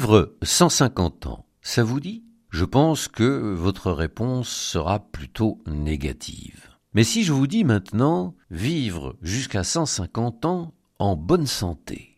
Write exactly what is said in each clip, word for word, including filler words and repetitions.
Vivre cent cinquante ans, ça vous dit ? Je pense que votre réponse sera plutôt négative. Mais si je vous dis maintenant vivre jusqu'à cent cinquante ans en bonne santé.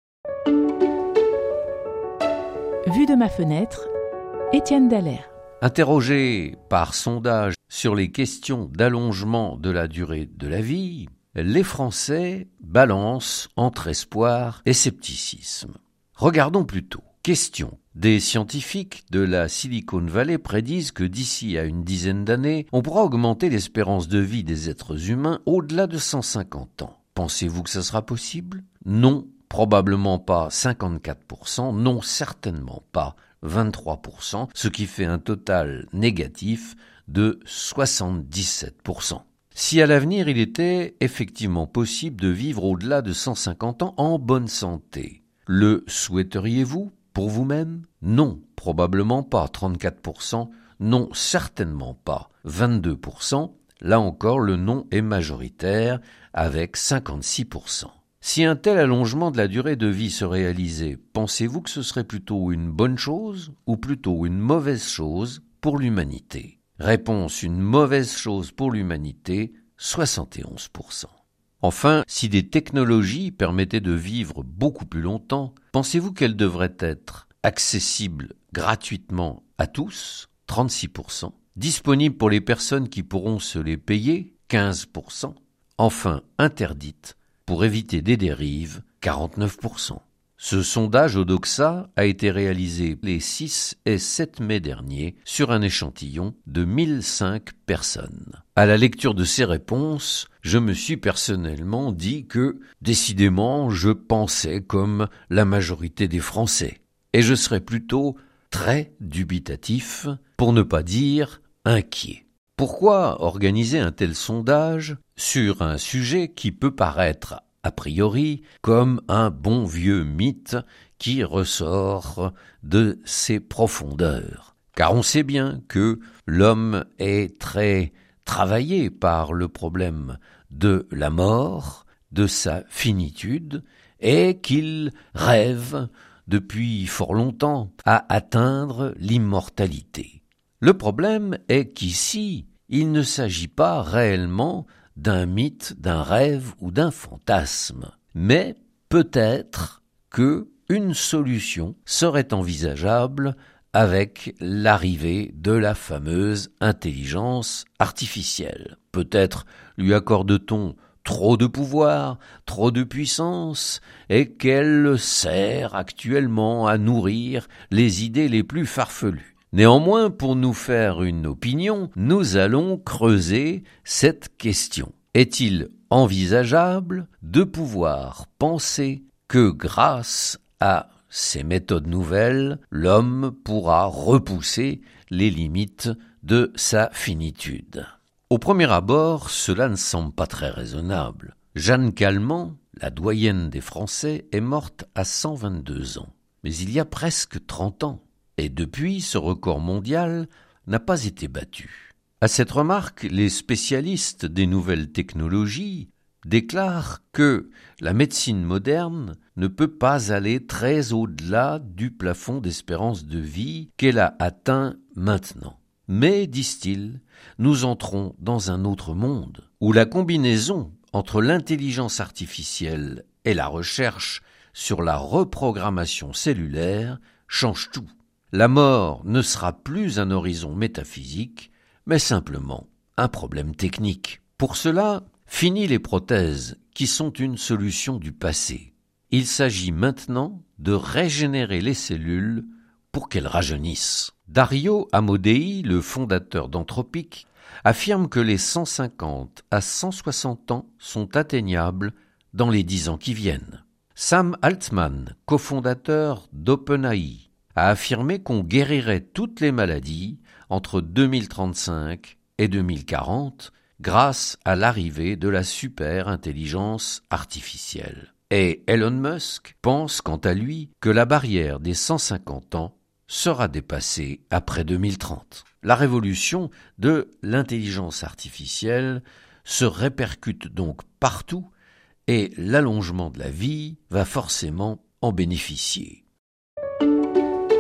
Vue de ma fenêtre, Étienne Dallaire. Interrogé par sondage sur les questions d'allongement de la durée de la vie, les Français balancent entre espoir et scepticisme. Regardons plutôt. Question. Des scientifiques de la Silicon Valley prédisent que d'ici à une dizaine d'années, on pourra augmenter l'espérance de vie des êtres humains au-delà de cent cinquante ans. Pensez-vous que ça sera possible ? Non, probablement pas cinquante-quatre pour cent, non, certainement pas vingt-trois pour cent, ce qui fait un total négatif de soixante-dix-sept pour cent. Si à l'avenir il était effectivement possible de vivre au-delà de cent cinquante ans en bonne santé, le souhaiteriez-vous pour vous-même ? Non, probablement pas, trente-quatre pour cent, non, certainement pas, vingt-deux pour cent, là encore le non est majoritaire avec cinquante-six pour cent. Si un tel allongement de la durée de vie se réalisait, pensez-vous que ce serait plutôt une bonne chose ou plutôt une mauvaise chose pour l'humanité ? Réponse, une mauvaise chose pour l'humanité, soixante et onze pour cent. Enfin, si des technologies permettaient de vivre beaucoup plus longtemps, pensez-vous qu'elles devraient être accessibles gratuitement à tous, trente-six pour cent, disponibles pour les personnes qui pourront se les payer, quinze pour cent, enfin interdites pour éviter des dérives, quarante-neuf pour cent. Ce sondage Odoxa a été réalisé les six et sept mai dernier sur un échantillon de mille cinq personnes. À la lecture de ces réponses, je me suis personnellement dit que, décidément, je pensais comme la majorité des Français. Et je serais plutôt très dubitatif, pour ne pas dire inquiet. Pourquoi organiser un tel sondage sur un sujet qui peut paraître a priori comme un bon vieux mythe qui ressort de ses profondeurs? Car on sait bien que l'homme est très travaillé par le problème de la mort, de sa finitude, et qu'il rêve depuis fort longtemps à atteindre l'immortalité. Le problème est qu'ici, il ne s'agit pas réellement d'un mythe, d'un rêve ou d'un fantasme, mais peut-être que une solution serait envisageable avec l'arrivée de la fameuse intelligence artificielle. Peut-être lui accorde-t-on trop de pouvoir, trop de puissance, et qu'elle sert actuellement à nourrir les idées les plus farfelues. Néanmoins, pour nous faire une opinion, nous allons creuser cette question. Est-il envisageable de pouvoir penser que grâce à ces méthodes nouvelles, l'homme pourra repousser les limites de sa finitude? Au premier abord, cela ne semble pas très raisonnable. Jeanne Calment, la doyenne des Français, est morte à cent vingt-deux ans. Mais il y a presque trente ans. Et depuis, ce record mondial n'a pas été battu. À cette remarque, les spécialistes des nouvelles technologies déclarent que la médecine moderne ne peut pas aller très au-delà du plafond d'espérance de vie qu'elle a atteint maintenant. Mais, disent-ils, nous entrons dans un autre monde, où la combinaison entre l'intelligence artificielle et la recherche sur la reprogrammation cellulaire change tout. La mort ne sera plus un horizon métaphysique, mais simplement un problème technique. Pour cela, fini les prothèses, qui sont une solution du passé. Il s'agit maintenant de régénérer les cellules pour qu'elles rajeunissent. Dario Amodei, le fondateur d'Anthropic, affirme que les cent cinquante à cent soixante ans sont atteignables dans les dix ans qui viennent. Sam Altman, cofondateur d'OpenAI, a affirmé qu'on guérirait toutes les maladies entre deux mille trente-cinq et deux mille quarante grâce à l'arrivée de la super-intelligence artificielle. Et Elon Musk pense quant à lui que la barrière des cent cinquante ans sera dépassée après deux mille trente. La révolution de l'intelligence artificielle se répercute donc partout et l'allongement de la vie va forcément en bénéficier.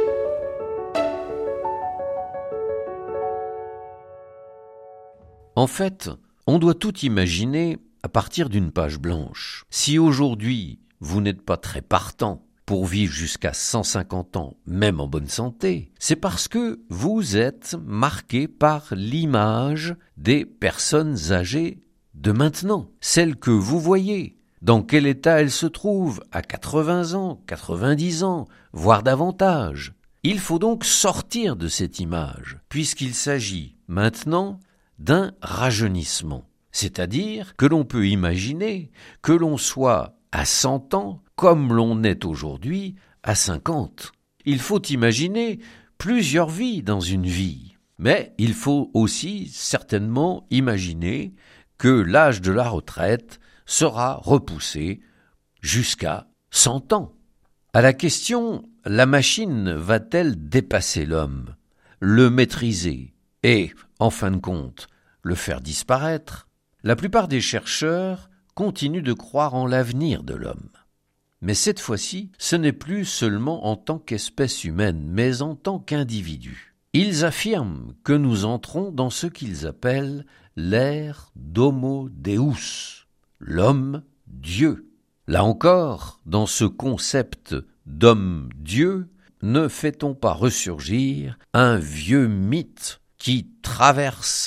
En fait, on doit tout imaginer à partir d'une page blanche. Si aujourd'hui, vous n'êtes pas très partant pour vivre jusqu'à cent cinquante ans, même en bonne santé, c'est parce que vous êtes marqué par l'image des personnes âgées de maintenant, celles que vous voyez. Dans quel état elles se trouvent à quatre-vingts ans, quatre-vingt-dix ans, voire davantage. Il faut donc sortir de cette image, puisqu'il s'agit maintenant d'un rajeunissement. C'est-à-dire que l'on peut imaginer que l'on soit à cent ans comme l'on est aujourd'hui à cinquante. Il faut imaginer plusieurs vies dans une vie. Mais il faut aussi certainement imaginer que l'âge de la retraite sera repoussé jusqu'à cent ans. À la question « la machine va-t-elle dépasser l'homme, le maîtriser et, en fin de compte, le faire disparaître ?» La plupart des chercheurs continuent de croire en l'avenir de l'homme. Mais cette fois-ci, ce n'est plus seulement en tant qu'espèce humaine, mais en tant qu'individu. Ils affirment que nous entrons dans ce qu'ils appellent l'ère d'Homo Deus, l'homme-dieu. Là encore, dans ce concept d'homme-dieu, ne fait-on pas ressurgir un vieux mythe qui traverse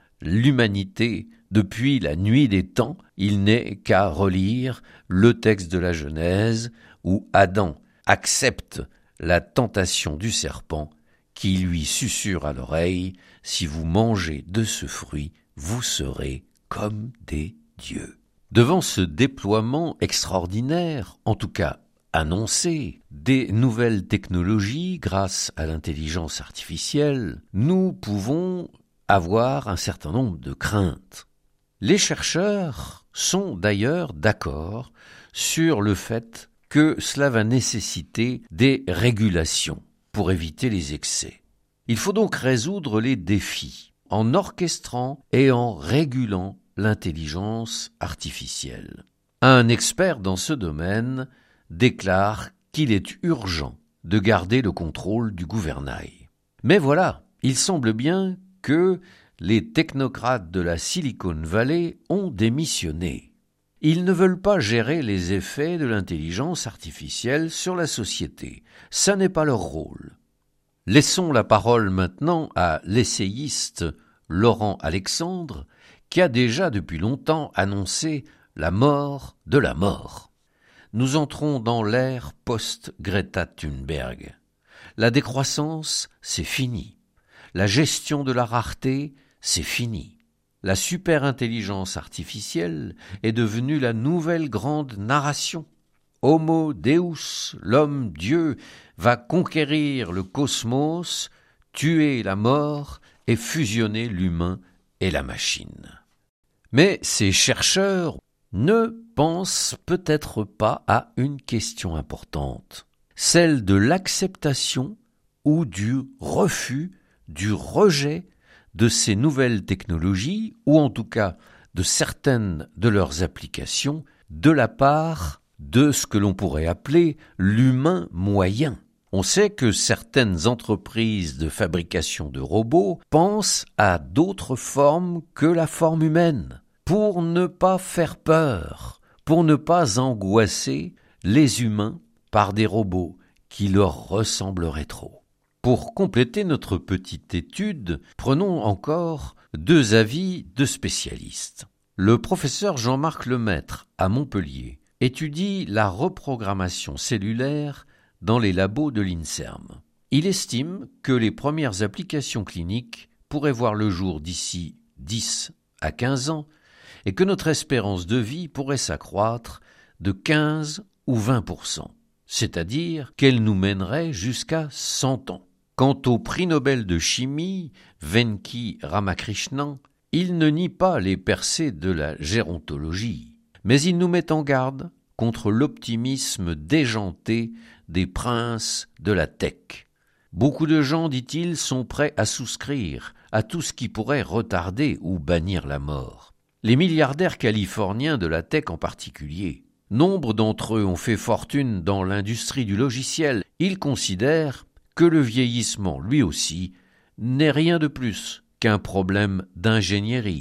l'humanité depuis la nuit des temps? Il n'est qu'à relire le texte de la Genèse où Adam accepte la tentation du serpent qui lui susurre à l'oreille « Si vous mangez de ce fruit, vous serez comme des dieux ». Devant ce déploiement extraordinaire, en tout cas annoncé, des nouvelles technologies grâce à l'intelligence artificielle, nous pouvons avoir un certain nombre de craintes. Les chercheurs sont d'ailleurs d'accord sur le fait que cela va nécessiter des régulations pour éviter les excès. Il faut donc résoudre les défis en orchestrant et en régulant l'intelligence artificielle. Un expert dans ce domaine déclare qu'il est urgent de garder le contrôle du gouvernail. Mais voilà, il semble bien que les technocrates de la Silicon Valley ont démissionné. Ils ne veulent pas gérer les effets de l'intelligence artificielle sur la société. Ça n'est pas leur rôle. Laissons la parole maintenant à l'essayiste Laurent Alexandre, qui a déjà depuis longtemps annoncé la mort de la mort. Nous entrons dans l'ère post-Greta Thunberg. La décroissance, c'est fini. La gestion de la rareté, c'est fini. La super-intelligence artificielle est devenue la nouvelle grande narration. Homo Deus, l'homme-dieu, va conquérir le cosmos, tuer la mort et fusionner l'humain et la machine. Mais ces chercheurs ne pensent peut-être pas à une question importante, celle de l'acceptation ou du refus, du rejet de ces nouvelles technologies, ou en tout cas de certaines de leurs applications, de la part de ce que l'on pourrait appeler l'humain moyen. On sait que certaines entreprises de fabrication de robots pensent à d'autres formes que la forme humaine, pour ne pas faire peur, pour ne pas angoisser les humains par des robots qui leur ressembleraient trop. Pour compléter notre petite étude, prenons encore deux avis de spécialistes. Le professeur Jean-Marc Lemaître, à Montpellier, étudie la reprogrammation cellulaire dans les labos de l'INSERM. Il estime que les premières applications cliniques pourraient voir le jour d'ici dix à quinze ans et que notre espérance de vie pourrait s'accroître de quinze ou vingt pour cent, c'est-à-dire qu'elle nous mènerait jusqu'à cent ans. Quant au prix Nobel de chimie, Venki Ramakrishnan, il ne nie pas les percées de la gérontologie, mais il nous met en garde contre l'optimisme déjanté des princes de la tech. Beaucoup de gens, dit-il, sont prêts à souscrire à tout ce qui pourrait retarder ou bannir la mort. Les milliardaires californiens de la tech en particulier. Nombre d'entre eux ont fait fortune dans l'industrie du logiciel. Ils considèrent que le vieillissement, lui aussi, n'est rien de plus qu'un problème d'ingénierie.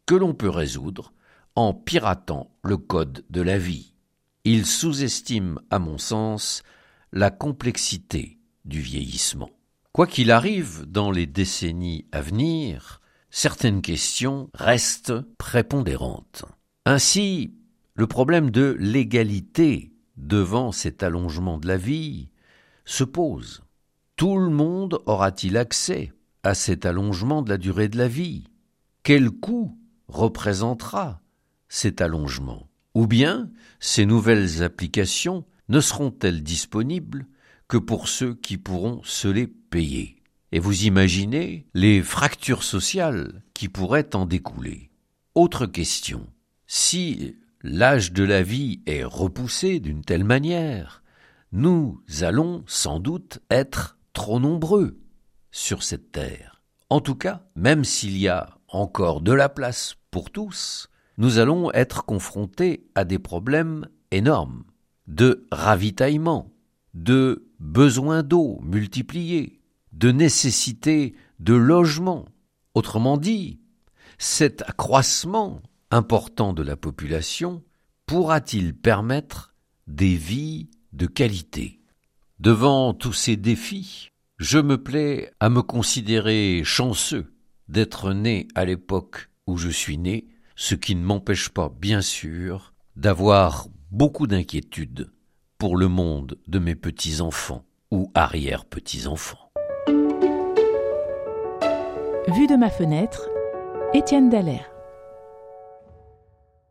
que l'on peut résoudre en piratant le code de la vie. Il sous-estime, à mon sens, la complexité du vieillissement. Quoi qu'il arrive dans les décennies à venir, certaines questions restent prépondérantes. Ainsi, le problème de l'égalité devant cet allongement de la vie se pose. Tout le monde aura-t-il accès à cet allongement de la durée de la vie? Quel coût représentera cet allongement? Ou bien, ces nouvelles applications ne seront-elles disponibles que pour ceux qui pourront se les payer? Et vous imaginez les fractures sociales qui pourraient en découler. Autre question, si l'âge de la vie est repoussé d'une telle manière, nous allons sans doute être trop nombreux sur cette terre. En tout cas, même s'il y a encore de la place pour tous, nous allons être confrontés à des problèmes énormes de ravitaillement, de besoins d'eau multipliés, de nécessité de logement. Autrement dit, cet accroissement important de la population pourra-t-il permettre des vies de qualité? Devant tous ces défis, je me plais à me considérer chanceux d'être né à l'époque où je suis né, ce qui ne m'empêche pas, bien sûr, d'avoir beaucoup d'inquiétudes pour le monde de mes petits-enfants ou arrière-petits-enfants. Vue de ma fenêtre, Étienne Dallaire.